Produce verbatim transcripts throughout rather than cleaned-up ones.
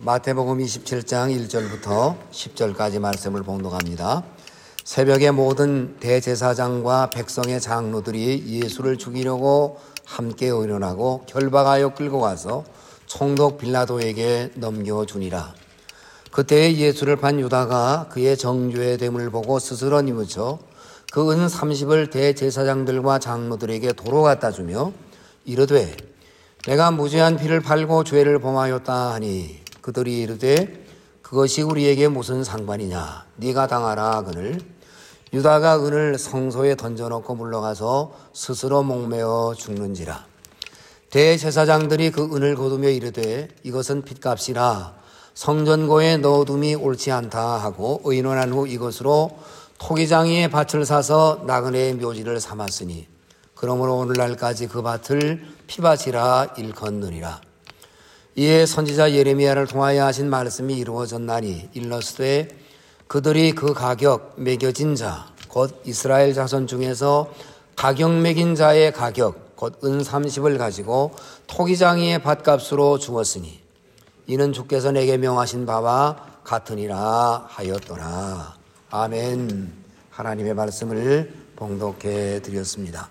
마태복음 이십칠 장 일 절부터 십 절까지 말씀을 봉독합니다. 새벽에 모든 대제사장과 백성의 장로들이 예수를 죽이려고 함께 의논하고 결박하여 끌고 가서 총독 빌라도에게 넘겨주니라. 그때 예수를 판 유다가 그의 정죄의 됨을 보고 스스로 뉘우쳐 그 은 삼십을 대제사장들과 장로들에게 도로 갖다 주며 이르되 내가 무죄한 피를 팔고 죄를 범하였다 하니 그들이 이르되 그것이 우리에게 무슨 상관이냐 네가 당하라 하거늘 유다가 은을 성소에 던져놓고 물러가서 스스로 목매어 죽는지라. 대제사장들이 그 은을 거두며 이르되 이것은 핏값이라 성전고에 넣어둠이 옳지 않다 하고 의논한 후 이것으로 토기장이의 밭을 사서 나그네의 묘지를 삼았으니 그러므로 오늘날까지 그 밭을 피밭이라 일컫느니라. 이에 선지자 예레미야를 통하여 하신 말씀이 이루어졌나니 일러스되 그들이 그 가격 매겨진 자 곧 이스라엘 자손 중에서 가격 매긴 자의 가격 곧 은 삼십을 가지고 토기장이의 밭값으로 주었으니 이는 주께서 내게 명하신 바와 같으니라 하였더라. 아멘. 하나님의 말씀을 봉독해 드렸습니다.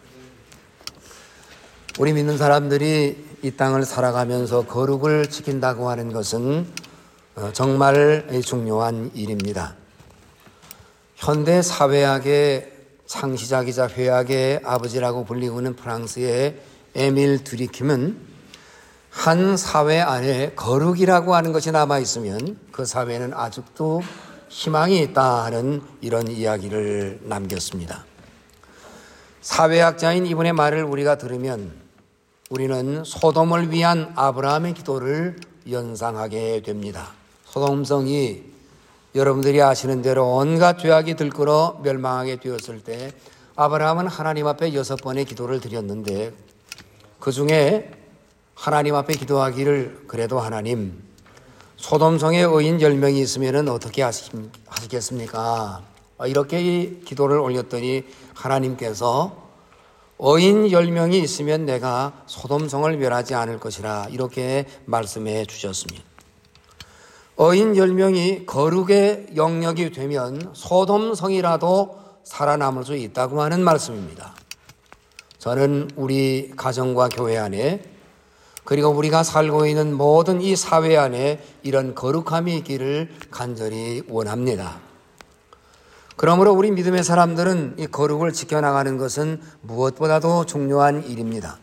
우리 믿는 사람들이 이 땅을 살아가면서 거룩을 지킨다고 하는 것은 정말 중요한 일입니다. 현대 사회학의 창시자이자 회학의 아버지라고 불리고 있는 프랑스의 에밀 드리킴은 한 사회 안에 거룩이라고 하는 것이 남아있으면 그 사회는 아직도 희망이 있다 하는 이런 이야기를 남겼습니다. 사회학자인 이분의 말을 우리가 들으면 우리는 소돔을 위한 아브라함의 기도를 연상하게 됩니다. 소돔성이 여러분들이 아시는 대로 온갖 죄악이 들끓어 멸망하게 되었을 때 아브라함은 하나님 앞에 여섯 번의 기도를 드렸는데 그 중에 하나님 앞에 기도하기를 그래도 하나님 소돔성에 의인 열 명이 있으면 어떻게 하시겠습니까? 이렇게 기도를 올렸더니 하나님께서 의인 열 명이 있으면 내가 소돔성을 멸하지 않을 것이라 이렇게 말씀해 주셨습니다. 의인 열 명이 거룩의 영역이 되면 소돔성이라도 살아남을 수 있다고 하는 말씀입니다. 저는 우리 가정과 교회 안에 그리고 우리가 살고 있는 모든 이 사회 안에 이런 거룩함이 있기를 간절히 원합니다. 그러므로 우리 믿음의 사람들은 이 거룩을 지켜나가는 것은 무엇보다도 중요한 일입니다.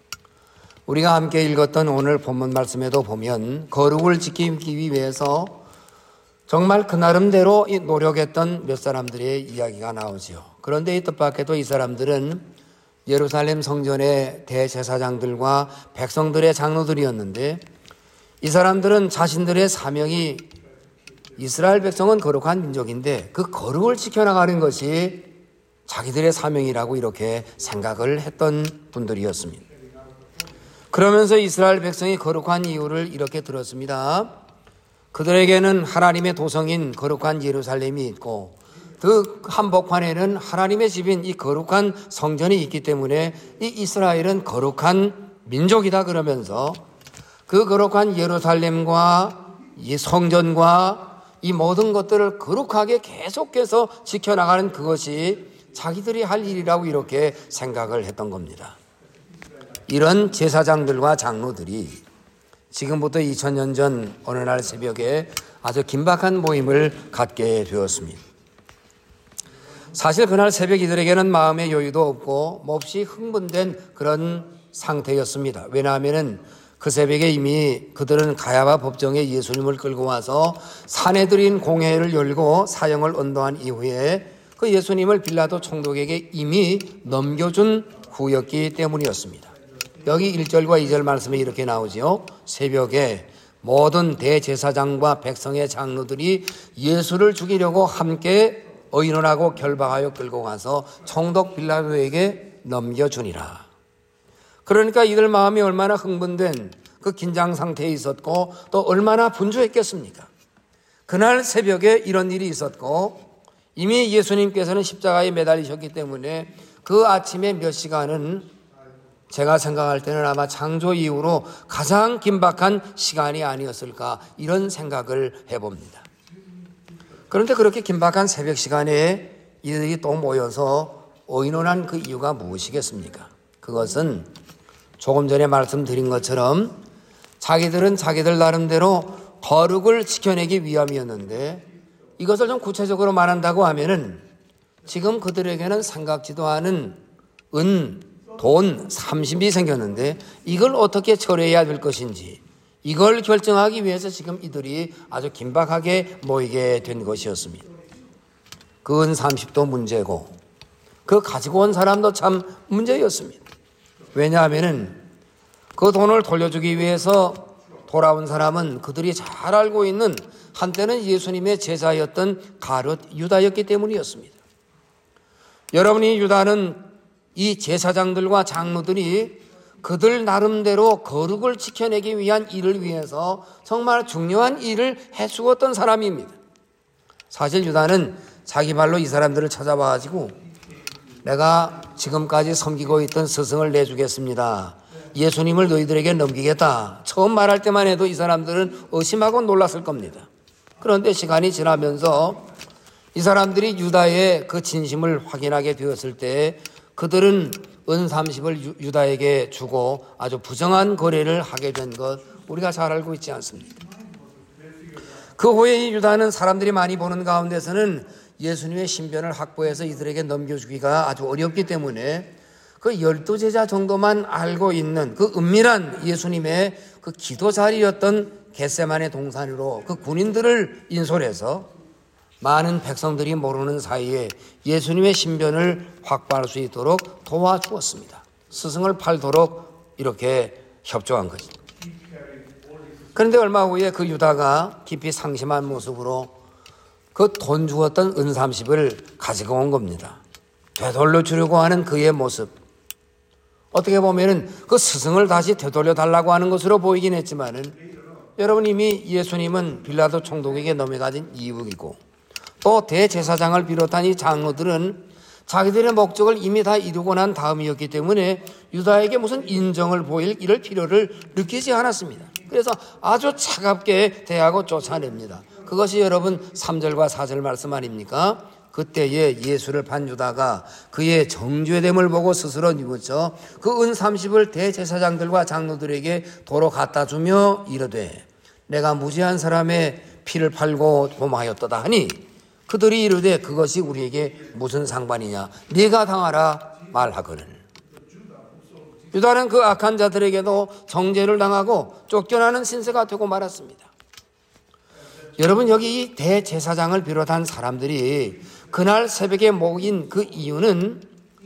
우리가 함께 읽었던 오늘 본문 말씀에도 보면 거룩을 지키기 위해서 정말 그 나름대로 노력했던 몇 사람들의 이야기가 나오죠. 그런데 이 뜻밖에도 이 사람들은 예루살렘 성전의 대제사장들과 백성들의 장로들이었는데 이 사람들은 자신들의 사명이 이스라엘 백성은 거룩한 민족인데 그 거룩을 지켜나가는 것이 자기들의 사명이라고 이렇게 생각을 했던 분들이었습니다. 그러면서 이스라엘 백성이 거룩한 이유를 이렇게 들었습니다. 그들에게는 하나님의 도성인 거룩한 예루살렘이 있고 그 한복판에는 하나님의 집인 이 거룩한 성전이 있기 때문에 이 이스라엘은 거룩한 민족이다 그러면서 그 거룩한 예루살렘과 이 성전과 이 모든 것들을 거룩하게 계속해서 지켜나가는 그것이 자기들이 할 일이라고 이렇게 생각을 했던 겁니다. 이런 제사장들과 장로들이 지금부터 이천 년 전 어느 날 새벽에 아주 긴박한 모임을 갖게 되었습니다. 사실 그날 새벽 이들에게는 마음의 여유도 없고 몹시 흥분된 그런 상태였습니다. 왜냐하면 그 새벽에 이미 그들은 가야바 법정에 예수님을 끌고 와서 사내들인 공회를 열고 사형을 언도한 이후에 그 예수님을 빌라도 총독에게 이미 넘겨준 후였기 때문이었습니다. 여기 일 절과 이 절 말씀에 이렇게 나오지요. 새벽에 모든 대제사장과 백성의 장로들이 예수를 죽이려고 함께 의논하고 결박하여 끌고 가서 총독 빌라도에게 넘겨주니라. 그러니까 이들 마음이 얼마나 흥분된 그 긴장 상태에 있었고 또 얼마나 분주했겠습니까? 그날 새벽에 이런 일이 있었고 이미 예수님께서는 십자가에 매달리셨기 때문에 그 아침에 몇 시간은 제가 생각할 때는 아마 창조 이후로 가장 긴박한 시간이 아니었을까 이런 생각을 해봅니다. 그런데 그렇게 긴박한 새벽 시간에 이들이 또 모여서 의논한 그 이유가 무엇이겠습니까? 그것은 조금 전에 말씀드린 것처럼 자기들은 자기들 나름대로 거룩을 지켜내기 위함이었는데, 이것을 좀 구체적으로 말한다고 하면은 지금 그들에게는 생각지도 않은 은, 돈, 삼십이 생겼는데 이걸 어떻게 처리해야 될 것인지, 이걸 결정하기 위해서 지금 이들이 아주 긴박하게 모이게 된 것이었습니다. 그 은 삼십도 문제고 그 가지고 온 사람도 참 문제였습니다. 왜냐하면은 그 돈을 돌려주기 위해서 돌아온 사람은 그들이 잘 알고 있는 한때는 예수님의 제자였던 가룟 유다였기 때문이었습니다. 여러분이 유다는 이 제사장들과 장로들이 그들 나름대로 거룩을 지켜내기 위한 일을 위해서 정말 중요한 일을 해주었던 사람입니다. 사실 유다는 자기 발로 이 사람들을 찾아와가지고 내가 지금까지 섬기고 있던 스승을 내주겠습니다. 예수님을 너희들에게 넘기겠다. 처음 말할 때만 해도 이 사람들은 의심하고 놀랐을 겁니다. 그런데 시간이 지나면서 이 사람들이 유다의 그 진심을 확인하게 되었을 때 그들은 은 삼십을 유다에게 주고 아주 부정한 거래를 하게 된 것 우리가 잘 알고 있지 않습니까? 그 후에 이 유다는 사람들이 많이 보는 가운데서는 예수님의 신변을 확보해서 이들에게 넘겨주기가 아주 어렵기 때문에 그 열두 제자 정도만 알고 있는 그 은밀한 예수님의 그 기도 자리였던 겟세마네 동산으로 그 군인들을 인솔해서 많은 백성들이 모르는 사이에 예수님의 신변을 확보할 수 있도록 도와주었습니다. 스승을 팔도록 이렇게 협조한 것입니다. 그런데 얼마 후에 그 유다가 깊이 상심한 모습으로 그 돈 주었던 은 삼십을 가지고 온 겁니다. 되돌려 주려고 하는 그의 모습, 어떻게 보면은 그 스승을 다시 되돌려 달라고 하는 것으로 보이긴 했지만은 여러분, 이미 예수님은 빌라도 총독에게 넘겨가진 이유이고 또 대제사장을 비롯한 이 장로들은 자기들의 목적을 이미 다 이루고 난 다음이었기 때문에 유다에게 무슨 인정을 보일 이럴 필요를 느끼지 않았습니다. 그래서 아주 차갑게 대하고 쫓아냅니다. 그것이 여러분 삼 절과 사 절 말씀 아닙니까? 그때에 예수를 판 유다가 그의 정죄됨을 보고 스스로 뉘우쳐 그 은 삼십을 대제사장들과 장로들에게 도로 갖다 주며 이르되 내가 무지한 사람의 피를 팔고 도마하였도다 하니 그들이 이르되 그것이 우리에게 무슨 상관이냐, 네가 당하라 말하거늘. 유다는 그 악한 자들에게도 정죄를 당하고 쫓겨나는 신세가 되고 말았습니다. 여러분, 여기 이 대제사장을 비롯한 사람들이 그날 새벽에 모인 그 이유는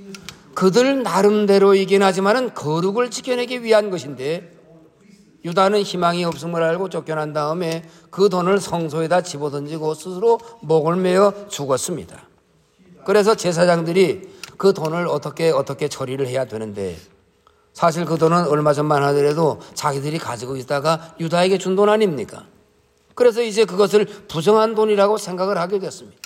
그들 나름대로이긴 하지만은 거룩을 지켜내기 위한 것인데, 유다는 희망이 없음을 알고 쫓겨난 다음에 그 돈을 성소에다 집어던지고 스스로 목을 메어 죽었습니다. 그래서 제사장들이 그 돈을 어떻게 어떻게 처리를 해야 되는데, 사실 그 돈은 얼마 전만 하더라도 자기들이 가지고 있다가 유다에게 준 돈 아닙니까? 그래서 이제 그것을 부정한 돈이라고 생각을 하게 됐습니다.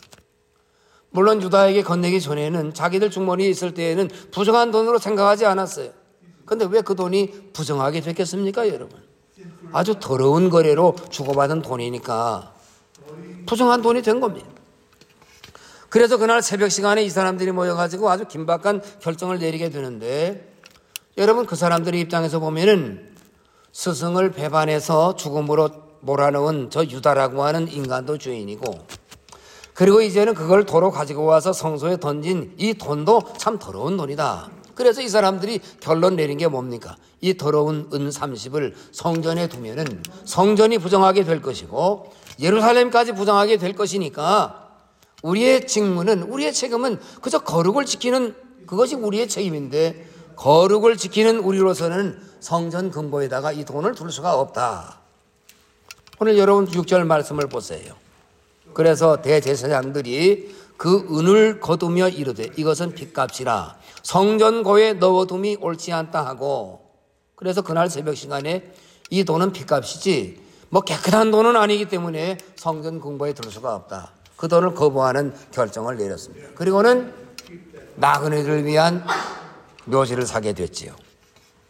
물론 유다에게 건네기 전에는 자기들 주머니에 있을 때에는 부정한 돈으로 생각하지 않았어요. 그런데 왜 그 돈이 부정하게 됐겠습니까, 여러분? 아주 더러운 거래로 주고받은 돈이니까 부정한 돈이 된 겁니다. 그래서 그날 새벽 시간에 이 사람들이 모여가지고 아주 긴박한 결정을 내리게 되는데, 여러분, 그 사람들의 입장에서 보면은 스승을 배반해서 죽음으로 몰아넣은 저 유다라고 하는 인간도 죄인이고, 그리고 이제는 그걸 도로 가지고 와서 성소에 던진 이 돈도 참 더러운 돈이다. 그래서 이 사람들이 결론 내린 게 뭡니까? 이 더러운 은 삼십을 성전에 두면은 성전이 부정하게 될 것이고 예루살렘까지 부정하게 될 것이니까 우리의 직무는, 우리의 책임은 그저 거룩을 지키는 그것이 우리의 책임인데, 거룩을 지키는 우리로서는 성전 근보에다가 이 돈을 둘 수가 없다. 오늘 여러분 육 절 말씀을 보세요. 그래서 대제사장들이 그 은을 거두며 이르되 이것은 핏값이라 성전고에 넣어둠이 옳지 않다 하고, 그래서 그날 새벽 시간에 이 돈은 핏값이지 뭐 깨끗한 돈은 아니기 때문에 성전 근보에 둘 수가 없다. 그 돈을 거부하는 결정을 내렸습니다. 그리고는 나그네들을 위한 묘지를 사게 됐지요.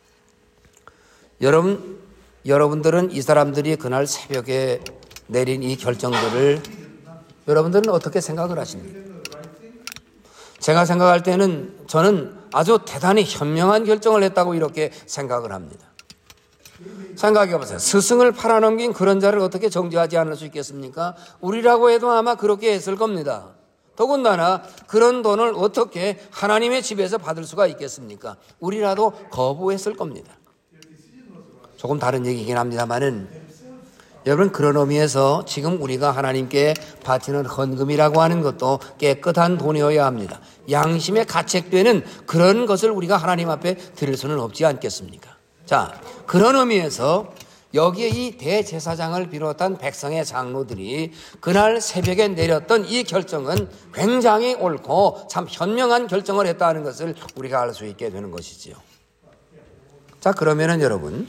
여러분, 여러분들은 이 사람들이 그날 새벽에 내린 이 결정들을 여러분들은 어떻게 생각을 하십니까? 제가 생각할 때는 저는 아주 대단히 현명한 결정을 했다고 이렇게 생각을 합니다. 생각해 보세요. 스승을 팔아넘긴 그런 자를 어떻게 정죄하지 않을 수 있겠습니까? 우리라고 해도 아마 그렇게 했을 겁니다. 더군다나 그런 돈을 어떻게 하나님의 집에서 받을 수가 있겠습니까? 우리라도 거부했을 겁니다. 조금 다른 얘기긴 합니다만은 여러분, 그런 의미에서 지금 우리가 하나님께 바치는 헌금이라고 하는 것도 깨끗한 돈이어야 합니다. 양심에 가책되는 그런 것을 우리가 하나님 앞에 드릴 수는 없지 않겠습니까? 자, 그런 의미에서 여기에 이 대제사장을 비롯한 백성의 장로들이 그날 새벽에 내렸던 이 결정은 굉장히 옳고 참 현명한 결정을 했다는 것을 우리가 알 수 있게 되는 것이지요. 자, 그러면은 여러분,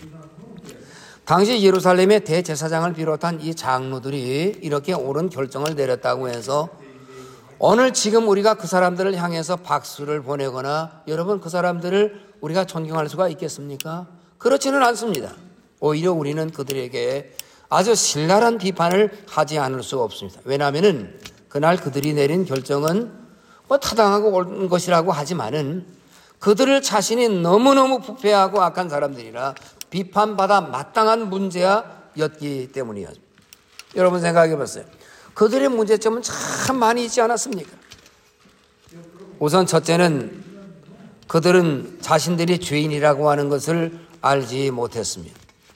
당시 예루살렘의 대제사장을 비롯한 이 장로들이 이렇게 옳은 결정을 내렸다고 해서 오늘 지금 우리가 그 사람들을 향해서 박수를 보내거나 여러분 그 사람들을 우리가 존경할 수가 있겠습니까? 그렇지는 않습니다. 오히려 우리는 그들에게 아주 신랄한 비판을 하지 않을 수 없습니다. 왜냐하면 그날 그들이 내린 결정은 뭐 타당하고 옳은 것이라고 하지만은 그들을 자신이 너무너무 부패하고 악한 사람들이라 비판받아 마땅한 문제였기 때문이었습니다. 여러분 생각해 보세요. 그들의 문제점은 참 많이 있지 않았습니까? 우선 첫째는 그들은 자신들이 죄인이라고 하는 것을 알지 못했습니다.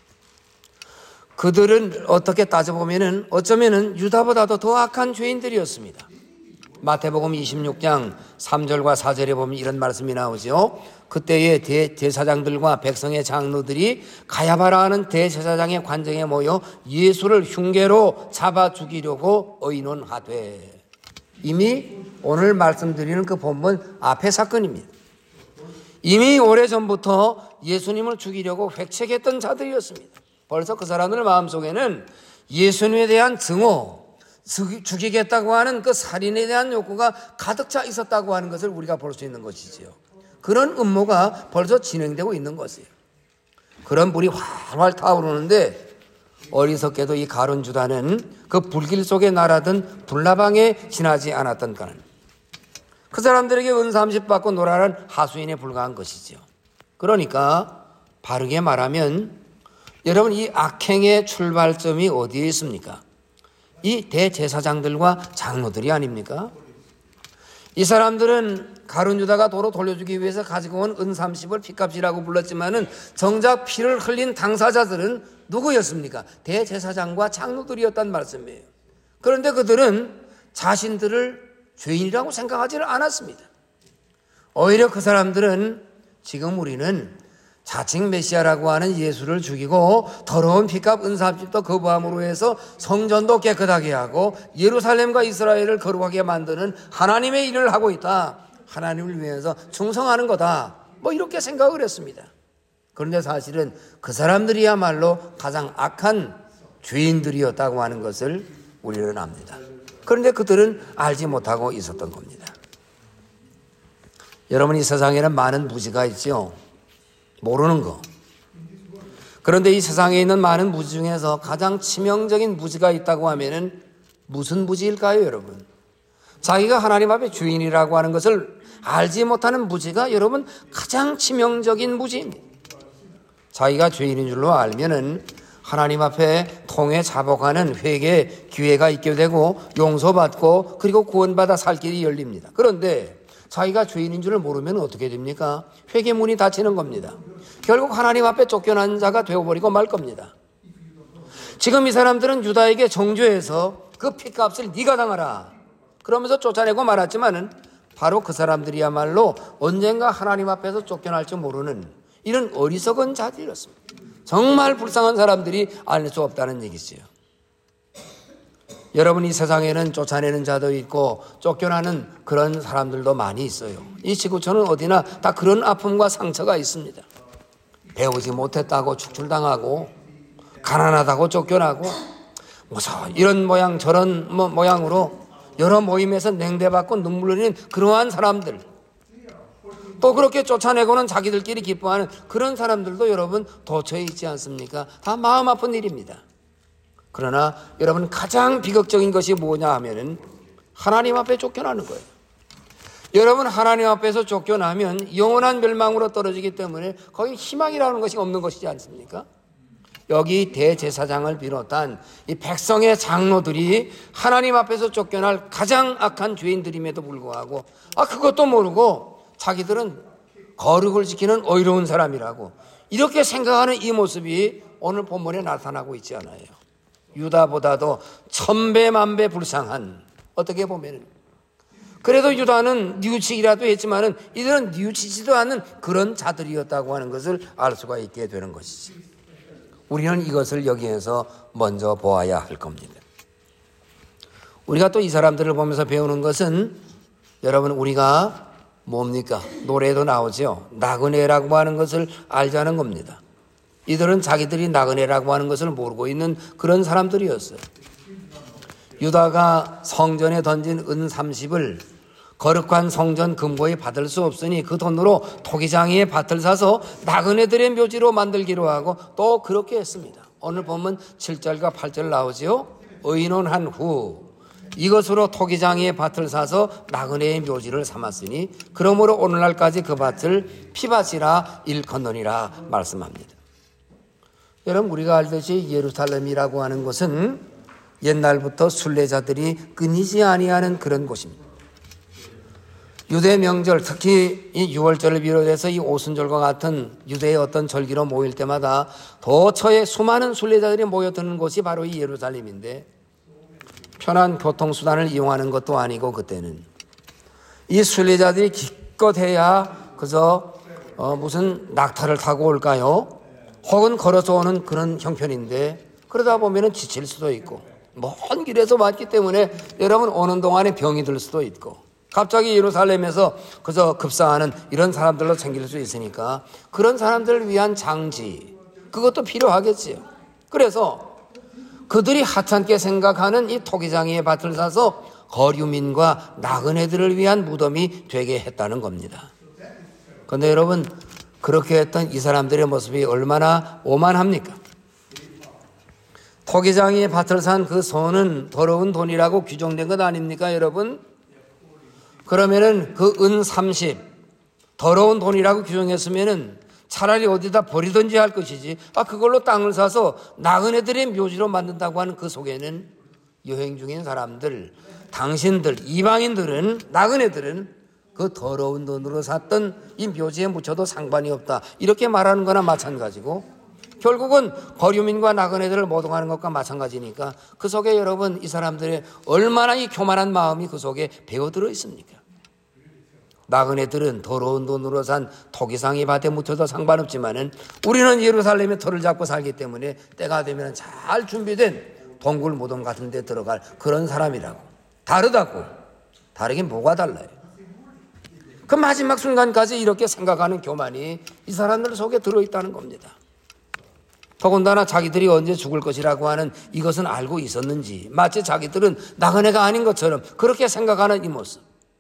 그들은 어떻게 따져보면은 어쩌면은 유다보다도 더 악한 죄인들이었습니다. 마태복음 이십육 장 삼 절과 사 절에 보면 이런 말씀이 나오죠. 그때의 대제사장들과 백성의 장로들이 가야바라 하는 대제사장의 관정에 모여 예수를 흉계로 잡아 죽이려고 의논하되, 이미 오늘 말씀드리는 그 본문 앞의 사건입니다. 이미 오래전부터 예수님을 죽이려고 획책했던 자들이었습니다. 벌써 그 사람들 마음속에는 예수님에 대한 증오, 죽이겠다고 하는 그 살인에 대한 욕구가 가득 차 있었다고 하는 것을 우리가 볼 수 있는 것이지요. 그런 음모가 벌써 진행되고 있는 것이에요. 그런 불이 활활 타오르는데 어리석게도 이 가룟 유다는 그 불길 속에 날아든 불나방에 지나지 않았던 까는 그 사람들에게 은삼십 받고 놀아라는 하수인에 불과한 것이지요. 그러니까 바르게 말하면 여러분, 이 악행의 출발점이 어디에 있습니까? 이 대제사장들과 장로들이 아닙니까? 이 사람들은 가룟 유다가 도로 돌려주기 위해서 가지고 온 은삼십을 피값이라고 불렀지만은 정작 피를 흘린 당사자들은 누구였습니까? 대제사장과 장로들이었단 말씀이에요. 그런데 그들은 자신들을 죄인이라고 생각하지를 않았습니다. 오히려 그 사람들은 지금 우리는 자칭 메시아라고 하는 예수를 죽이고 더러운 피값 은삼십도 거부함으로 해서 성전도 깨끗하게 하고 예루살렘과 이스라엘을 거룩하게 만드는 하나님의 일을 하고 있다. 하나님을 위해서 충성하는 거다. 뭐 이렇게 생각을 했습니다. 그런데 사실은 그 사람들이야말로 가장 악한 죄인들이었다고 하는 것을 우리는 압니다. 그런데 그들은 알지 못하고 있었던 겁니다. 여러분, 이 세상에는 많은 무지가 있죠. 모르는 거. 그런데 이 세상에 있는 많은 무지 중에서 가장 치명적인 무지가 있다고 하면은 무슨 무지일까요, 여러분? 자기가 하나님 앞에 주인이라고 하는 것을 알지 못하는 무지가 여러분 가장 치명적인 무지입니다. 자기가 죄인인 줄로 알면은 하나님 앞에 통해 자복하는 회개 기회가 있게 되고 용서받고 그리고 구원받아 살 길이 열립니다. 그런데 자기가 죄인인 줄을 모르면 어떻게 됩니까? 회개문이 닫히는 겁니다. 결국 하나님 앞에 쫓겨난 자가 되어버리고 말 겁니다. 지금 이 사람들은 유다에게 정죄해서 그 피값을 네가 당하라 그러면서 쫓아내고 말았지만은 바로 그 사람들이야말로 언젠가 하나님 앞에서 쫓겨날 줄 모르는 이런 어리석은 자들이었습니다. 정말 불쌍한 사람들이 알 수 없다는 얘기지요. 여러분, 이 세상에는 쫓아내는 자도 있고 쫓겨나는 그런 사람들도 많이 있어요. 이 지구촌은 어디나 다 그런 아픔과 상처가 있습니다. 배우지 못했다고 축출당하고 가난하다고 쫓겨나고 무서워 이런 모양 저런 뭐 모양으로 여러 모임에서 냉대받고 눈물 흘리는 그러한 사람들, 또 그렇게 쫓아내고는 자기들끼리 기뻐하는 그런 사람들도 여러분 도처에 있지 않습니까? 다 마음 아픈 일입니다. 그러나 여러분 가장 비극적인 것이 뭐냐 하면은 하나님 앞에 쫓겨나는 거예요. 여러분 하나님 앞에서 쫓겨나면 영원한 멸망으로 떨어지기 때문에 거기 희망이라는 것이 없는 것이지 않습니까? 여기 대제사장을 비롯한 이 백성의 장로들이 하나님 앞에서 쫓겨날 가장 악한 죄인들임에도 불구하고 아 그것도 모르고 자기들은 거룩을 지키는 의로운 사람이라고 이렇게 생각하는 이 모습이 오늘 본문에 나타나고 있지 않아요. 유다보다도 천배 만배 불쌍한, 어떻게 보면 그래도 유다는 뉘우치기라도 했지만은 이들은 뉘우치지도 않는 그런 자들이었다고 하는 것을 알 수가 있게 되는 것이지. 우리는 이것을 여기에서 먼저 보아야 할 겁니다. 우리가 또 이 사람들을 보면서 배우는 것은 여러분 우리가 뭡니까? 노래도 나오죠. 나그네라고 하는 것을 알자는 겁니다. 이들은 자기들이 나그네라고 하는 것을 모르고 있는 그런 사람들이었어요. 유다가 성전에 던진 은 삼십을 거룩한 성전 금고에 받을 수 없으니 그 돈으로 토기장이의 밭을 사서 나그네들의 묘지로 만들기로 하고 또 그렇게 했습니다. 오늘 보면 칠 절과 팔 절 나오지요. 의논한 후 이것으로 토기장이의 밭을 사서 나그네의 묘지를 삼았으니 그러므로 오늘날까지 그 밭을 피밭이라 일컫느니라 말씀합니다. 여러분 우리가 알듯이 예루살렘이라고 하는 것은 옛날부터 순례자들이 끊이지 아니하는 그런 곳입니다. 유대 명절, 특히 이 유월절을 비롯해서 이 오순절과 같은 유대의 어떤 절기로 모일 때마다 도처에 수많은 순례자들이 모여드는 곳이 바로 이 예루살렘인데 편한 교통수단을 이용하는 것도 아니고 그때는 이 순례자들이 기껏 해야 그저 어 무슨 낙타를 타고 올까요? 혹은 걸어서 오는 그런 형편인데 그러다 보면 지칠 수도 있고 먼 길에서 왔기 때문에 여러분 오는 동안에 병이 들 수도 있고 갑자기 예루살렘에서 그저 급사하는 이런 사람들로 생길 수 있으니까 그런 사람들을 위한 장지 그것도 필요하겠지요. 그래서 그들이 하찮게 생각하는 이 토기장이의 밭을 사서 거류민과 나그네들을 위한 무덤이 되게 했다는 겁니다. 그런데 여러분 그렇게 했던 이 사람들의 모습이 얼마나 오만합니까? 토기장이의 밭을 산 그 손은 더러운 돈이라고 규정된 것 아닙니까 여러분? 그러면은 그 은 삼십 더러운 돈이라고 규정했으면은 차라리 어디다 버리든지 할 것이지 아 그걸로 땅을 사서 나그네들의 묘지로 만든다고 하는 그 속에는 여행 중인 사람들 당신들 이방인들은 나그네들은 그 더러운 돈으로 샀던 이 묘지에 묻혀도 상관이 없다 이렇게 말하는 거나 마찬가지고 결국은 거류민과 나그네들을 모독하는 것과 마찬가지니까 그 속에 여러분 이 사람들의 얼마나 이 교만한 마음이 그 속에 배어들어 있습니까? 나그네들은 더러운 돈으로 산 토기상이 밭에 묻혀도 상관없지만은 우리는 예루살렘에 터를 잡고 살기 때문에 때가 되면 잘 준비된 동굴 무덤 같은 데 들어갈 그런 사람이라고. 다르다고. 다르긴 뭐가 달라요? 그 마지막 순간까지 이렇게 생각하는 교만이 이 사람들 속에 들어있다는 겁니다. 더군다나 자기들이 언제 죽을 것이라고 하는 이것은 알고 있었는지 마치 자기들은 나그네가 아닌 것처럼 그렇게 생각하는 이 모습.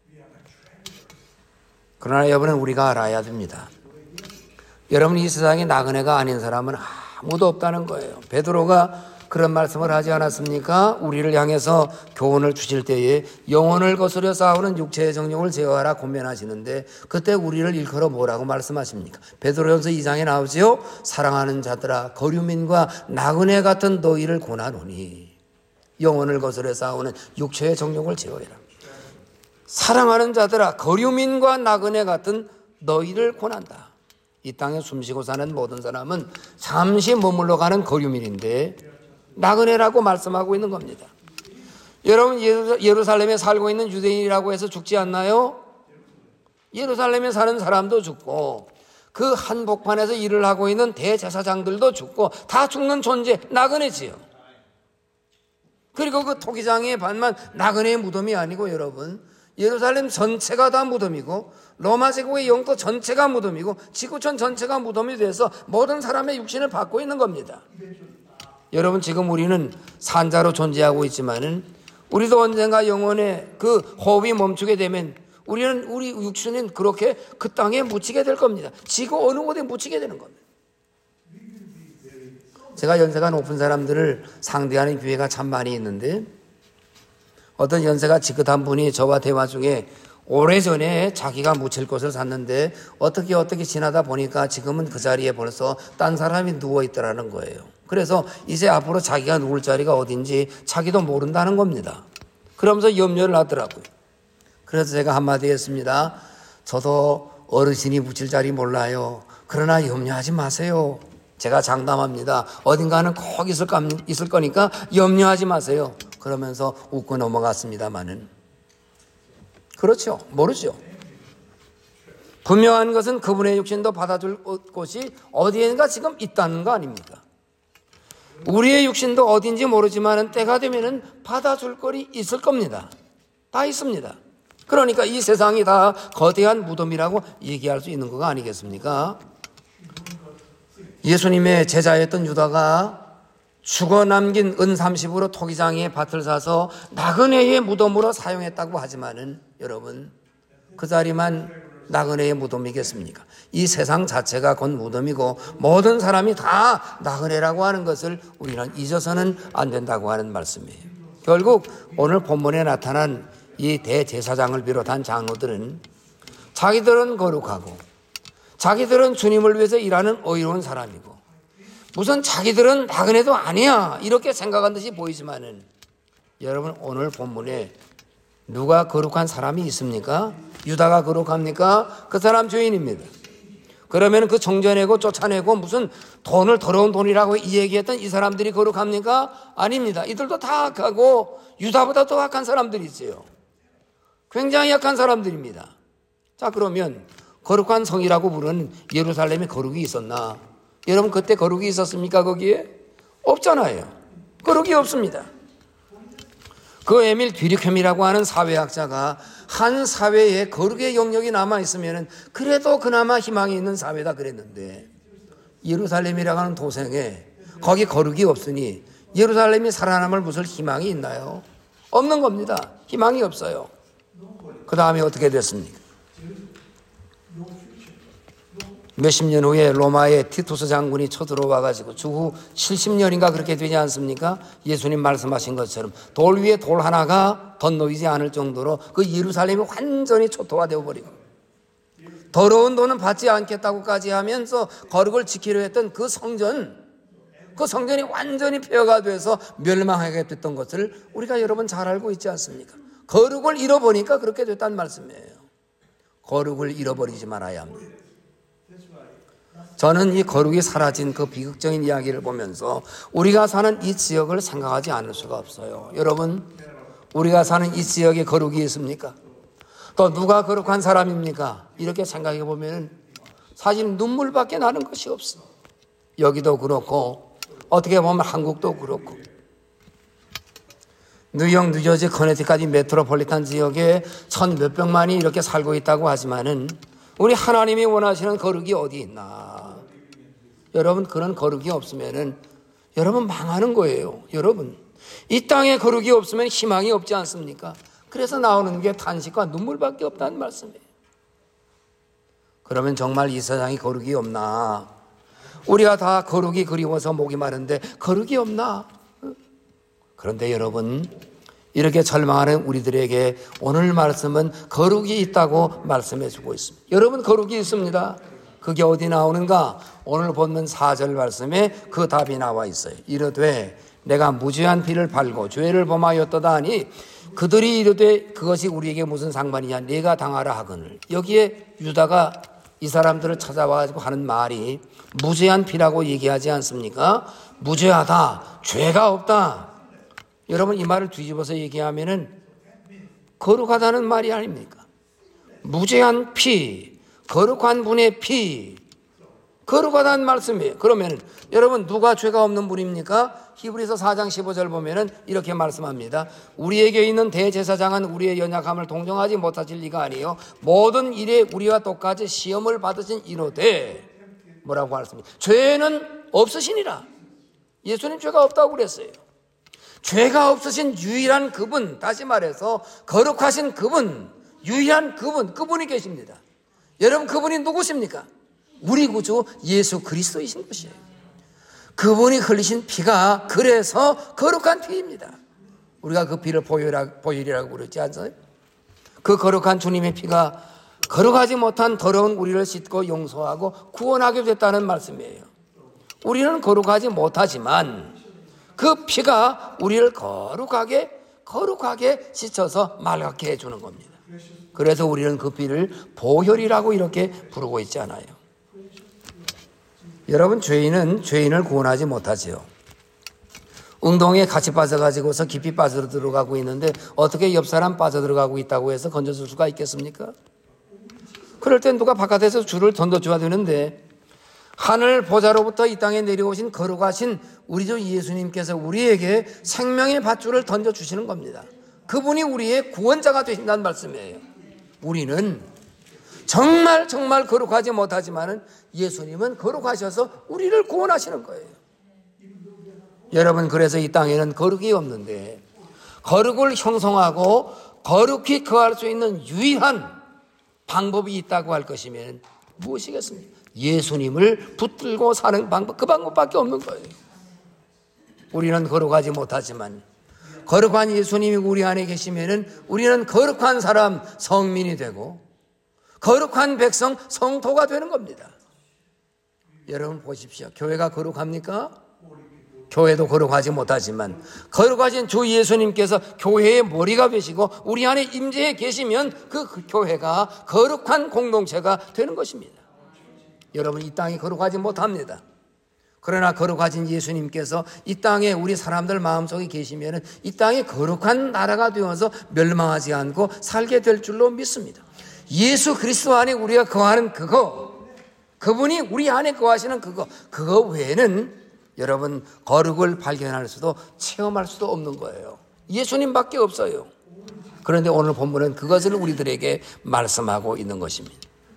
그러나 여러분은 우리가 알아야 됩니다. 여러분 이 세상에 나그네가 아닌 사람은 아무도 없다는 거예요. 베드로가 그런 말씀을 하지 않았습니까? 우리를 향해서 교훈을 주실 때에 영혼을 거스려 싸우는 육체의 정욕을 제어하라 권면하시는데 그때 우리를 일컬어 뭐라고 말씀하십니까? 베드로전서 이 장에 나오지요. 사랑하는 자들아 거류민과 나그네 같은 너희를 권하노니 영혼을 거스려 싸우는 육체의 정욕을 제어해라. 사랑하는 자들아 거류민과 나그네 같은 너희를 권한다. 이 땅에 숨쉬고 사는 모든 사람은 잠시 머물러 가는 거류민인데 나그네라고 말씀하고 있는 겁니다. 여러분 예루살렘에 살고 있는 유대인이라고 해서 죽지 않나요? 예루살렘에 사는 사람도 죽고 그 한복판에서 일을 하고 있는 대제사장들도 죽고 다 죽는 존재 나그네지요. 그리고 그 토기장의 밭만 나그네의 무덤이 아니고 여러분 예루살렘 전체가 다 무덤이고 로마 제국의 영토 전체가 무덤이고 지구촌 전체가 무덤이 돼서 모든 사람의 육신을 받고 있는 겁니다. 여러분 지금 우리는 산자로 존재하고 있지만은 우리도 언젠가 영혼의 그 호흡이 멈추게 되면 우리는 우리 육신은 그렇게 그 땅에 묻히게 될 겁니다. 지구 어느 곳에 묻히게 되는 겁니다. 제가 연세가 높은 사람들을 상대하는 기회가 참 많이 있는데 어떤 연세가 지긋한 분이 저와 대화 중에 오래전에 자기가 묻힐 곳을 샀는데 어떻게 어떻게 지나다 보니까 지금은 그 자리에 벌써 딴 사람이 누워있더라는 거예요. 그래서 이제 앞으로 자기가 누울 자리가 어딘지 자기도 모른다는 겁니다. 그러면서 염려를 하더라고요. 그래서 제가 한마디 했습니다. 저도 어르신이 묻힐 자리 몰라요. 그러나 염려하지 마세요. 제가 장담합니다. 어딘가는 꼭 있을, 거, 있을 거니까 염려하지 마세요. 그러면서 웃고 넘어갔습니다마는. 그렇죠. 모르죠. 분명한 것은 그분의 육신도 받아줄 곳이 어디엔가 지금 있다는 거 아닙니까? 우리의 육신도 어딘지 모르지만 때가 되면은 받아줄 거리 있을 겁니다. 다 있습니다. 그러니까 이 세상이 다 거대한 무덤이라고 얘기할 수 있는 거 아니겠습니까? 예수님의 제자였던 유다가 죽어 남긴 은 삼십으로 토기장에 밭을 사서 나그네의 무덤으로 사용했다고 하지만은 여러분 그 자리만 나그네의 무덤이겠습니까? 이 세상 자체가 곧 무덤이고 모든 사람이 다 나그네라고 하는 것을 우리는 잊어서는 안 된다고 하는 말씀이에요. 결국 오늘 본문에 나타난 이 대제사장을 비롯한 장로들은 자기들은 거룩하고 자기들은 주님을 위해서 일하는 의로운 사람이고 무슨 자기들은 나그네도 아니야 이렇게 생각한 듯이 보이지만은 여러분 오늘 본문에 누가 거룩한 사람이 있습니까? 유다가 거룩합니까? 그 사람 죄인입니다. 그러면 그 정죄내고 쫓아내고 무슨 돈을 더러운 돈이라고 얘기했던 이 사람들이 거룩합니까? 아닙니다. 이들도 다 악하고 유다보다 더 악한 사람들이 있어요. 굉장히 약한 사람들입니다. 자, 그러면 거룩한 성이라고 부르는 예루살렘에 거룩이 있었나? 여러분 그때 거룩이 있었습니까? 거기에? 없잖아요. 거룩이 없습니다. 그 에밀 뒤리켐이라고 하는 사회학자가 한 사회에 거룩의 영역이 남아있으면 그래도 그나마 희망이 있는 사회다 그랬는데 예루살렘이라고 하는 도성에 거기 거룩이 없으니 예루살렘이 살아남을 무슨 희망이 있나요? 없는 겁니다. 희망이 없어요. 그 다음에 어떻게 됐습니까? 몇십 년 후에 로마의 티투스 장군이 쳐들어와가지고 주후 칠십 년인가 그렇게 되지 않습니까? 예수님 말씀하신 것처럼 돌 위에 돌 하나가 더 놓이지 않을 정도로 그 예루살렘이 완전히 초토화되어 버리고 더러운 돈은 받지 않겠다고까지 하면서 거룩을 지키려 했던 그 성전, 그 성전이 완전히 폐허가 돼서 멸망하게 됐던 것을 우리가 여러분 잘 알고 있지 않습니까? 거룩을 잃어버리니까 그렇게 됐다는 말씀이에요. 거룩을 잃어버리지 말아야 합니다. 저는 이 거룩이 사라진 그 비극적인 이야기를 보면서 우리가 사는 이 지역을 생각하지 않을 수가 없어요. 여러분, 우리가 사는 이 지역에 거룩이 있습니까? 또 누가 거룩한 사람입니까? 이렇게 생각해 보면 사실 눈물밖에 나는 것이 없어. 여기도 그렇고 어떻게 보면 한국도 그렇고 뉴욕, 뉴저지, 커네티까지 메트로폴리탄 지역에 천 몇백만이 이렇게 살고 있다고 하지만은 우리 하나님이 원하시는 거룩이 어디 있나? 여러분 그런 거룩이 없으면은 여러분 망하는 거예요. 여러분 이 땅에 거룩이 없으면 희망이 없지 않습니까? 그래서 나오는 게 탄식과 눈물밖에 없다는 말씀이에요. 그러면 정말 이 세상에 거룩이 없나? 우리가 다 거룩이 그리워서 목이 마른데 거룩이 없나? 그런데 여러분 이렇게 절망하는 우리들에게 오늘 말씀은 거룩이 있다고 말씀해 주고 있습니다. 여러분 거룩이 있습니다. 그게 어디 나오는가? 오늘 본문 사 절 말씀에 그 답이 나와 있어요. 이르되 내가 무죄한 피를 팔고 죄를 범하였도다 하니 그들이 이르되 그것이 우리에게 무슨 상관이냐? 네가 당하라 하거늘. 여기에 유다가 이 사람들을 찾아와가지고 하는 말이 무죄한 피라고 얘기하지 않습니까? 무죄하다, 죄가 없다. 여러분 이 말을 뒤집어서 얘기하면은 거룩하다는 말이 아닙니까? 무죄한 피, 거룩한 분의 피, 거룩하다는 말씀이에요. 그러면 여러분 누가 죄가 없는 분입니까? 히브리서 사 장 십오 절 보면은 이렇게 말씀합니다. 우리에게 있는 대제사장은 우리의 연약함을 동정하지 못하실 리가 아니요 모든 일에 우리와 똑같이 시험을 받으신 이로되 뭐라고 말씀입니다. 죄는 없으시니라. 예수님 죄가 없다고 그랬어요. 죄가 없으신 유일한 그분, 다시 말해서 거룩하신 그분, 유일한 그분, 그분이 계십니다. 여러분, 그분이 누구십니까? 우리 구주 예수 그리스도이신 것이에요. 그분이 흘리신 피가 그래서 거룩한 피입니다. 우리가 그 피를 보혈이라, 보혈이라고 부르지 않아요? 그 거룩한 주님의 피가 거룩하지 못한 더러운 우리를 씻고 용서하고 구원하게 됐다는 말씀이에요. 우리는 거룩하지 못하지만 그 피가 우리를 거룩하게 거룩하게 씻어서 맑게 해주는 겁니다. 그래서 우리는 그 피를 보혈이라고 이렇게 부르고 있지 않아요. 여러분, 죄인은 죄인을 구원하지 못하지요. 웅덩이에 같이 빠져가지고서 깊이 빠져들어가고 있는데 어떻게 옆 사람 빠져들어가고 있다고 해서 건져줄 수가 있겠습니까? 그럴 땐 누가 바깥에서 줄을 던져줘야 되는데, 하늘 보좌로부터 이 땅에 내려오신 거룩하신 우리 주 예수님께서 우리에게 생명의 밧줄을 던져주시는 겁니다. 그분이 우리의 구원자가 되신다는 말씀이에요. 우리는 정말 정말 거룩하지 못하지만은 예수님은 거룩하셔서 우리를 구원하시는 거예요. 여러분, 그래서 이 땅에는 거룩이 없는데 거룩을 형성하고 거룩히 거할 수 있는 유일한 방법이 있다고 할 것이면 무엇이겠습니까? 예수님을 붙들고 사는 방법, 그 방법밖에 없는 거예요. 우리는 거룩하지 못하지만 거룩한 예수님이 우리 안에 계시면은 우리는 거룩한 사람, 성민이 되고 거룩한 백성, 성도가 되는 겁니다. 여러분 보십시오. 교회가 거룩합니까? 교회도 거룩하지 못하지만 거룩하신 주 예수님께서 교회의 머리가 되시고 우리 안에 임재해 계시면 그 교회가 거룩한 공동체가 되는 것입니다. 여러분, 이 땅이 거룩하지 못합니다. 그러나 거룩하신 예수님께서 이 땅에 우리 사람들 마음속에 계시면 이 땅이 거룩한 나라가 되어서 멸망하지 않고 살게 될 줄로 믿습니다. 예수 그리스도 안에 우리가 거하는 그거, 그분이 우리 안에 거하시는 그거, 그거 외에는 여러분 거룩을 발견할 수도 체험할 수도 없는 거예요. 예수님밖에 없어요. 그런데 오늘 본문은 그것을 우리들에게 말씀하고 있는 것입니다.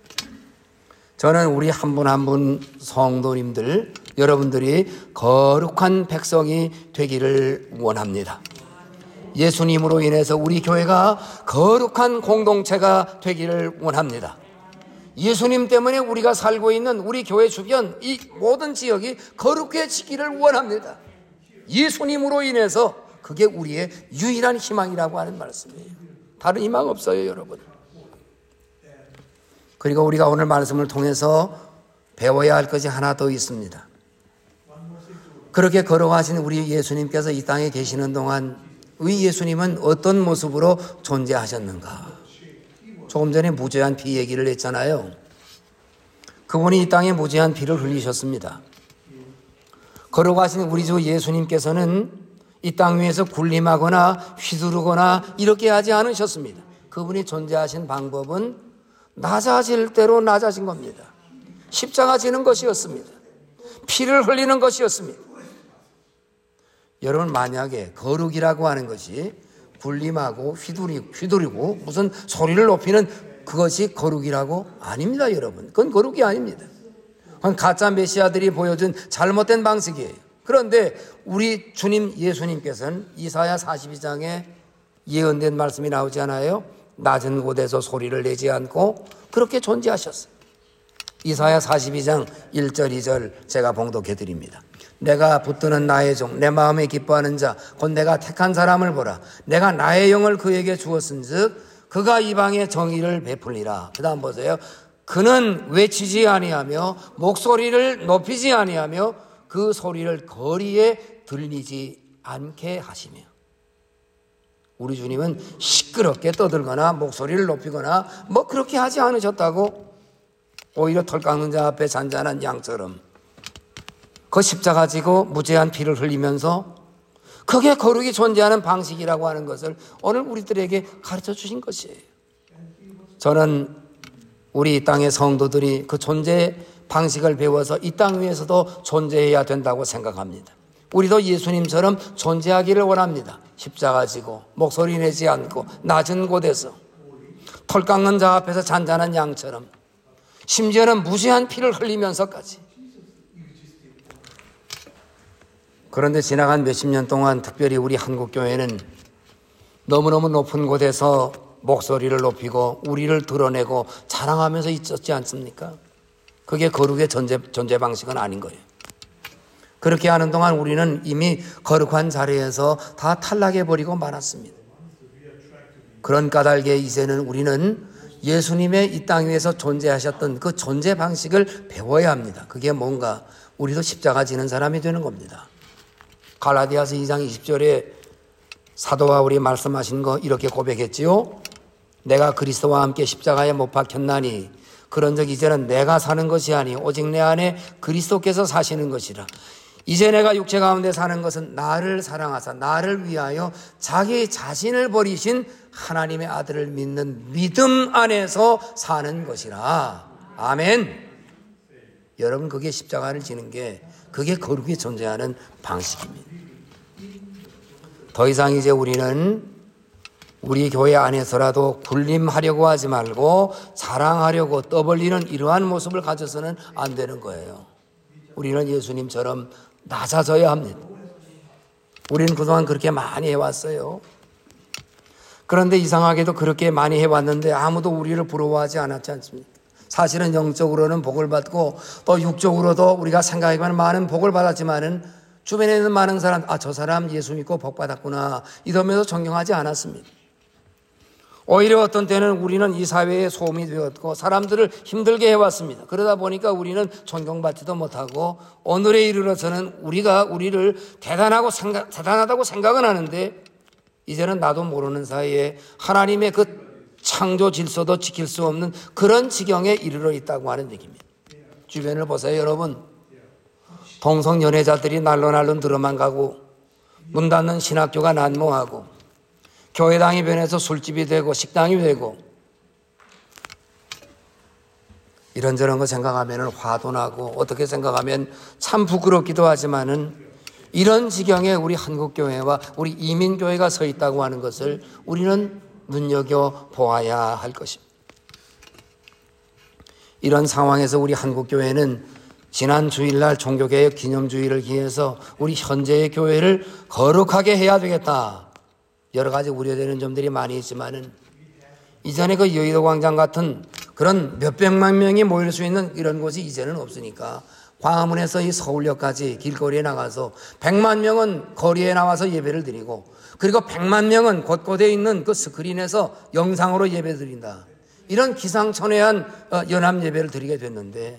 저는 우리 한 분 한 분 성도님들, 여러분들이 거룩한 백성이 되기를 원합니다. 예수님으로 인해서 우리 교회가 거룩한 공동체가 되기를 원합니다. 예수님 때문에 우리가 살고 있는 우리 교회 주변 이 모든 지역이 거룩해지기를 원합니다. 예수님으로 인해서 그게 우리의 유일한 희망이라고 하는 말씀이에요. 다른 희망 없어요, 여러분. 그리고 우리가 오늘 말씀을 통해서 배워야 할 것이 하나 더 있습니다. 그렇게 거룩하신 우리 예수님께서 이 땅에 계시는 동안 우리 예수님은 어떤 모습으로 존재하셨는가? 조금 전에 무죄한 피 얘기를 했잖아요. 그분이 이 땅에 무죄한 피를 흘리셨습니다. 거룩하신 우리 주 예수님께서는 이 땅 위에서 군림하거나 휘두르거나 이렇게 하지 않으셨습니다. 그분이 존재하신 방법은 낮아질 대로 낮아진 겁니다. 십자가 지는 것이었습니다. 피를 흘리는 것이었습니다. 여러분, 만약에 거룩이라고 하는 것이 군림하고 휘두리고, 휘두르고 무슨 소리를 높이는 그것이 거룩이라고? 아닙니다, 여러분. 그건 거룩이 아닙니다. 그건 가짜 메시아들이 보여준 잘못된 방식이에요. 그런데 우리 주님 예수님께서는 이사야 사십이 장에 예언된 말씀이 나오지 않아요? 낮은 곳에서 소리를 내지 않고 그렇게 존재하셨어요. 이사야 사십이 장 일 절 이 절 제가 봉독해 드립니다. 내가 붙드는 나의 종, 내 마음에 기뻐하는 자, 곧 내가 택한 사람을 보라. 내가 나의 영을 그에게 주었은즉 그가 이방의 정의를 베풀리라. 그 다음 보세요. 그는 외치지 아니하며 목소리를 높이지 아니하며 그 소리를 거리에 들리지 않게 하시며. 우리 주님은 시끄럽게 떠들거나 목소리를 높이거나 뭐 그렇게 하지 않으셨다고. 오히려 털 깎는 자 앞에 잔잔한 양처럼 그 십자가 지고 무죄한 피를 흘리면서 그게 거룩이 존재하는 방식이라고 하는 것을 오늘 우리들에게 가르쳐 주신 것이에요. 저는 우리 땅의 성도들이 그 존재 방식을 배워서 이 땅 위에서도 존재해야 된다고 생각합니다. 우리도 예수님처럼 존재하기를 원합니다. 십자가 지고 목소리 내지 않고 낮은 곳에서 털 깎는 자 앞에서 잔잔한 양처럼 심지어는 무죄한 피를 흘리면서까지. 그런데 지나간 몇십 년 동안 특별히 우리 한국교회는 너무너무 높은 곳에서 목소리를 높이고 우리를 드러내고 자랑하면서 있었지 않습니까? 그게 거룩의 존재, 존재 방식은 아닌 거예요. 그렇게 하는 동안 우리는 이미 거룩한 자리에서 다 탈락해버리고 말았습니다. 그런 까닭에 이제는 우리는 예수님의 이 땅 위에서 존재하셨던 그 존재 방식을 배워야 합니다. 그게 뭔가? 우리도 십자가 지는 사람이 되는 겁니다. 갈라디아서 이 장 이십 절에 사도 바울이 말씀하신 거 이렇게 고백했지요. 내가 그리스도와 함께 십자가에 못 박혔나니 그런즉 이제는 내가 사는 것이 아니 오직 내 안에 그리스도께서 사시는 것이라. 이제 내가 육체 가운데 사는 것은 나를 사랑하사 나를 위하여 자기 자신을 버리신 하나님의 아들을 믿는 믿음 안에서 사는 것이라. 아멘. 여러분, 그게 십자가를 지는 게 그게 거룩이 존재하는 방식입니다. 더 이상 이제 우리는 우리 교회 안에서라도 군림하려고 하지 말고 자랑하려고 떠벌리는 이러한 모습을 가져서는 안 되는 거예요. 우리는 예수님처럼 낮아져야 합니다. 우리는 그동안 그렇게 많이 해왔어요. 그런데 이상하게도 그렇게 많이 해왔는데 아무도 우리를 부러워하지 않았지 않습니까? 사실은 영적으로는 복을 받고 또 육적으로도 우리가 생각하기만 많은 복을 받았지만은 주변에 있는 많은 사람, 아, 저 사람 예수 믿고 복 받았구나 이러면서 존경하지 않았습니다. 오히려 어떤 때는 우리는 이 사회의 소음이 되었고 사람들을 힘들게 해왔습니다. 그러다 보니까 우리는 존경받지도 못하고 오늘에 이르러서는 우리가 우리를 대단하고 생각, 대단하다고 생각은 하는데 이제는 나도 모르는 사이에 하나님의 그 창조 질서도 지킬 수 없는 그런 지경에 이르러 있다고 하는 얘기입니다. 주변을 보세요, 여러분. 동성 연애자들이 날로 날로 늘어만 가고 문 닫는 신학교가 난무하고 교회당이 변해서 술집이 되고 식당이 되고 이런저런 거 생각하면 화도 나고 어떻게 생각하면 참 부끄럽기도 하지만은 이런 지경에 우리 한국교회와 우리 이민교회가 서 있다고 하는 것을 우리는 눈여겨보아야 할 것입니다. 이런 상황에서 우리 한국교회는 지난 주일날 종교개혁 기념주의를 기해서 우리 현재의 교회를 거룩하게 해야 되겠다. 여러 가지 우려되는 점들이 많이 있지만은 이전에 그 여의도 광장 같은 그런 몇백만 명이 모일 수 있는 이런 곳이 이제는 없으니까 광화문에서 이 서울역까지 길거리에 나가서 백만 명은 거리에 나와서 예배를 드리고 그리고 백만 명은 곳곳에 있는 그 스크린에서 영상으로 예배 드린다. 이런 기상천외한 연합 예배를 드리게 됐는데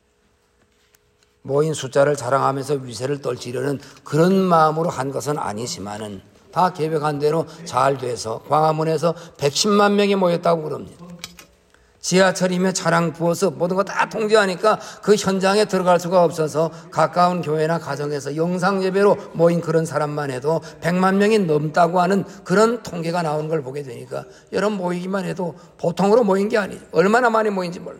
모인 숫자를 자랑하면서 위세를 떨치려는 그런 마음으로 한 것은 아니지만은 다 계획한 대로 잘 돼서 광화문에서 백십만 명이 모였다고 그럽니다. 지하철이며 차량 부어서 모든 거 다 통제하니까 그 현장에 들어갈 수가 없어서 가까운 교회나 가정에서 영상 예배로 모인 그런 사람만 해도 백만 명이 넘다고 하는 그런 통계가 나오는 걸 보게 되니까 여러분 모이기만 해도 보통으로 모인 게 아니죠. 얼마나 많이 모인지 몰라요.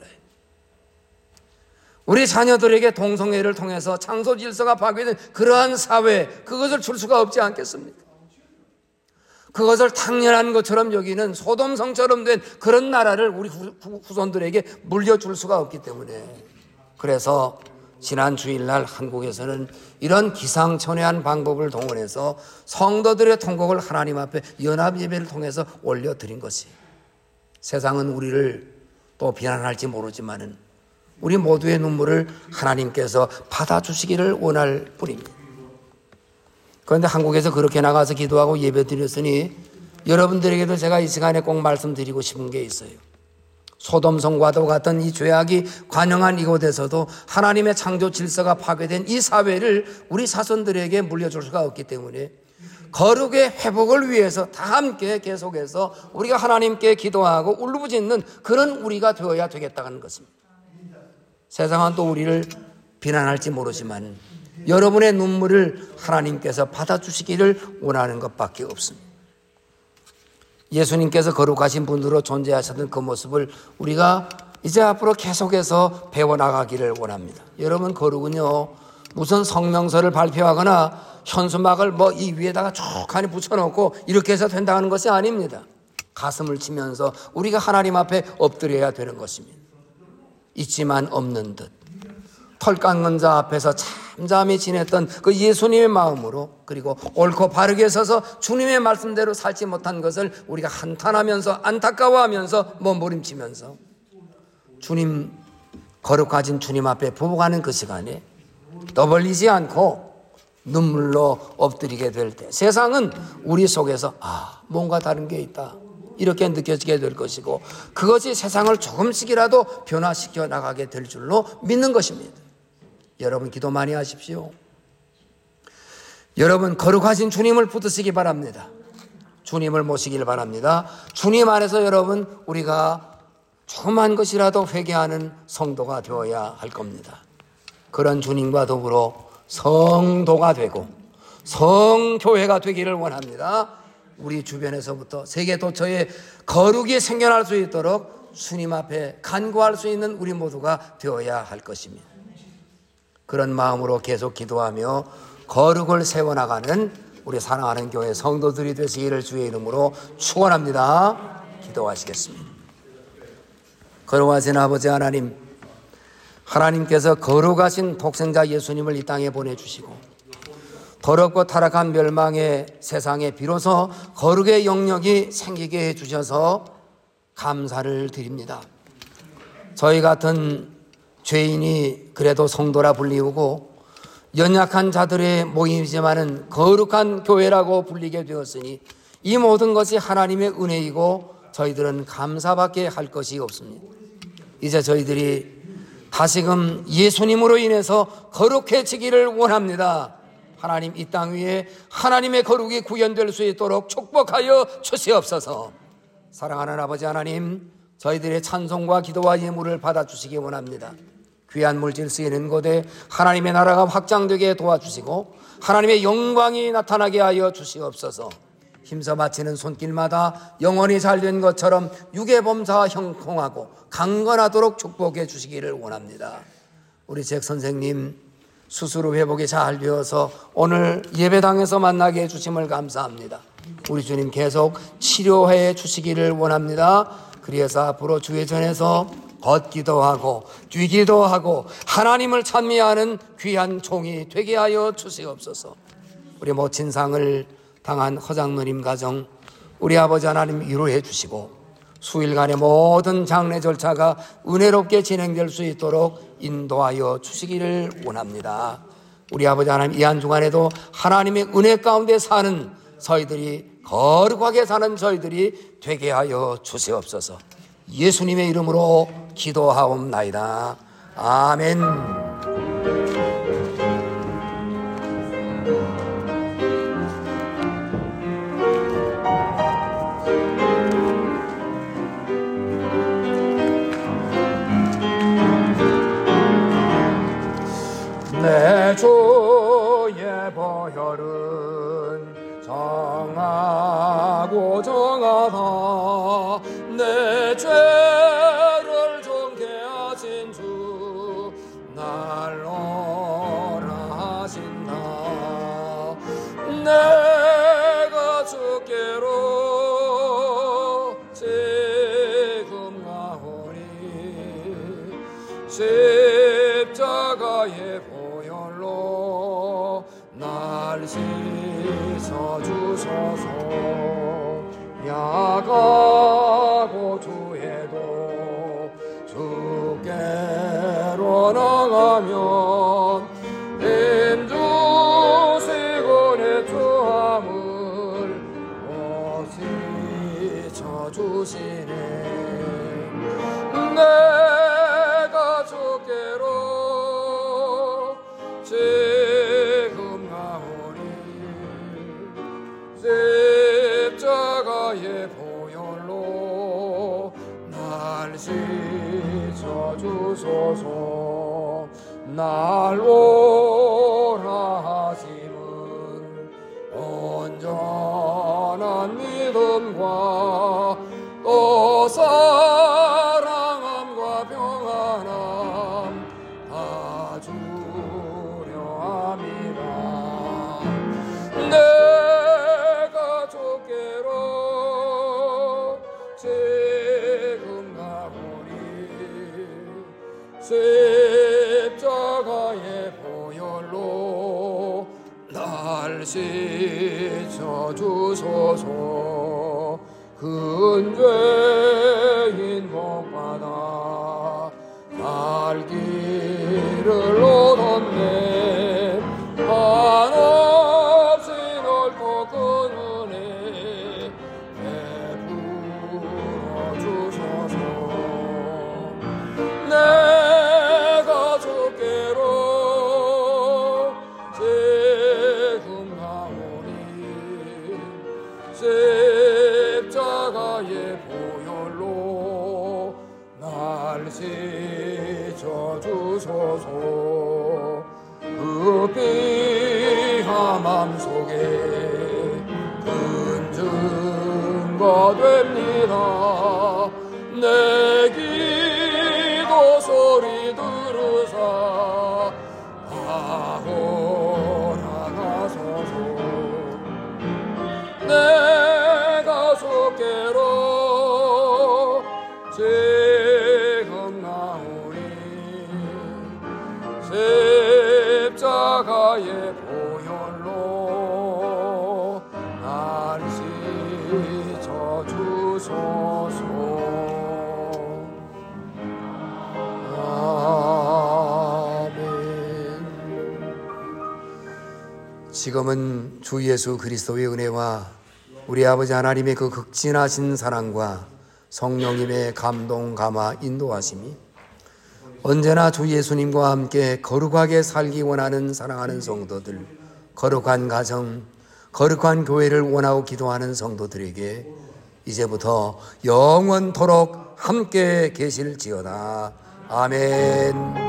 우리 자녀들에게 동성애를 통해서 창조 질서가 파괴된 그러한 사회, 그것을 줄 수가 없지 않겠습니까? 그것을 당연한 것처럼 여기는 소돔성처럼 된 그런 나라를 우리 후손들에게 물려줄 수가 없기 때문에 그래서 지난 주일날 한국에서는 이런 기상천외한 방법을 동원해서 성도들의 통곡을 하나님 앞에 연합 예배를 통해서 올려드린 것이 세상은 우리를 또 비난할지 모르지만은 우리 모두의 눈물을 하나님께서 받아주시기를 원할 뿐입니다. 그런데 한국에서 그렇게 나가서 기도하고 예배 드렸으니 여러분들에게도 제가 이 시간에 꼭 말씀드리고 싶은 게 있어요. 소돔성과도 같은 이 죄악이 관영한 이곳에서도 하나님의 창조 질서가 파괴된 이 사회를 우리 자손들에게 물려줄 수가 없기 때문에 거룩의 회복을 위해서 다 함께 계속해서 우리가 하나님께 기도하고 울부짖는 그런 우리가 되어야 되겠다는 것입니다. 세상은 또 우리를 비난할지 모르지만 여러분의 눈물을 하나님께서 받아주시기를 원하는 것밖에 없습니다. 예수님께서 거룩하신 분으로 존재하셨던 그 모습을 우리가 이제 앞으로 계속해서 배워나가기를 원합니다. 여러분, 거룩은요 무슨 성명서를 발표하거나 현수막을 뭐 이 위에다가 쭉 붙여놓고 이렇게 해서 된다는 것이 아닙니다. 가슴을 치면서 우리가 하나님 앞에 엎드려야 되는 것입니다. 있지만 없는 듯 털 깎는 자 앞에서 참 잠잠히 지냈던 그 예수님의 마음으로, 그리고 옳고 바르게 서서 주님의 말씀대로 살지 못한 것을 우리가 한탄하면서 안타까워하면서 몸부림치면서 주님, 거룩하신 주님 앞에 부부가는 그 시간에 떠벌리지 않고 눈물로 엎드리게 될 때 세상은 우리 속에서 아, 뭔가 다른 게 있다 이렇게 느껴지게 될 것이고, 그것이 세상을 조금씩이라도 변화시켜 나가게 될 줄로 믿는 것입니다. 여러분 기도 많이 하십시오. 여러분 거룩하신 주님을 붙드시기 바랍니다. 주님을 모시길 바랍니다. 주님 안에서 여러분 우리가 조그만 것이라도 회개하는 성도가 되어야 할 겁니다. 그런 주님과 더불어 성도가 되고 성교회가 되기를 원합니다. 우리 주변에서부터 세계 도처에 거룩이 생겨날 수 있도록 주님 앞에 간구할 수 있는 우리 모두가 되어야 할 것입니다. 그런 마음으로 계속 기도하며 거룩을 세워나가는 우리 사랑하는 교회 성도들이 되시기를 주의 이름으로 축원합니다. 기도하시겠습니다. 거룩하신 아버지 하나님, 하나님께서 거룩하신 독생자 예수님을 이 땅에 보내주시고 더럽고 타락한 멸망의 세상에 비로소 거룩의 영역이 생기게 해주셔서 감사를 드립니다. 저희 같은 죄인이 그래도 성도라 불리우고 연약한 자들의 모임이지만은 거룩한 교회라고 불리게 되었으니 이 모든 것이 하나님의 은혜이고 저희들은 감사밖에 할 것이 없습니다. 이제 저희들이 다시금 예수님으로 인해서 거룩해지기를 원합니다. 하나님, 이 땅 위에 하나님의 거룩이 구현될 수 있도록 축복하여 주시옵소서. 사랑하는 아버지 하나님, 저희들의 찬송과 기도와 예물을 받아주시기 원합니다. 귀한 물질 쓰이는 곳에 하나님의 나라가 확장되게 도와주시고 하나님의 영광이 나타나게 하여 주시옵소서. 힘써 바치는 손길마다 영원히 잘된 것처럼 유괴범사와 형통하고 강건하도록 축복해 주시기를 원합니다. 우리 잭 선생님 스스로 회복이 잘 되어서 오늘 예배당에서 만나게 해주심을 감사합니다. 우리 주님 계속 치료해 주시기를 원합니다. 그래서 앞으로 주의 전에서 걷기도 하고 뛰기도 하고 하나님을 찬미하는 귀한 종이 되게 하여 주시옵소서. 우리 모친상을 당한 허장누님 가정 우리 아버지 하나님 위로해 주시고 수일간의 모든 장례 절차가 은혜롭게 진행될 수 있도록 인도하여 주시기를 원합니다. 우리 아버지 하나님, 이 한 주간에도 하나님의 은혜 가운데 사는 저희들이, 거룩하게 사는 저희들이 되게 하여 주시옵소서. 예수님의 이름으로 기도하옵나이다. 아멘. 내 주의 보혈은 정하고 정하다. 내 죄를 정케 하신 주 날로라 하신다. 내가 주께로 지금 가오니 십자가의 날 씻어주소서. 야가고 주에도 주께로 나가면 힘주시고 내 주함을 못 씻어주시네. 내가 주께로 십자가의 보혈로 날 씻어주소서. 날 오라 하심은 온전한 믿음과 또 사랑함과 평안함 다 주려 함이라. 내가 주께로 지금 가오니 십자가의 보혈 씻어주소서. 큰 죄인 복받아 날 길을 얻었네. 한없이 넓고 큰 은혜 베풀어 주소서. 내가 주께로 지금 나오니 십자가의 보혈로 날 씻어주소서. 그 피가 맘속에 큰 증거 됩니다. 내 기도 소리 들으사 아호라가소서. 내가 주께로 지금 나오니 십자가의 보혈로 날 씻어주소서. 아멘. 지금은 주 예수 그리스도의 은혜와 우리 아버지 하나님의 그 극진하신 사랑과 성령님의 감동, 감화, 인도하심이 언제나 주 예수님과 함께 거룩하게 살기 원하는 사랑하는 성도들, 거룩한 가정, 거룩한 교회를 원하고 기도하는 성도들에게 이제부터 영원토록 함께 계실지어다. 아멘.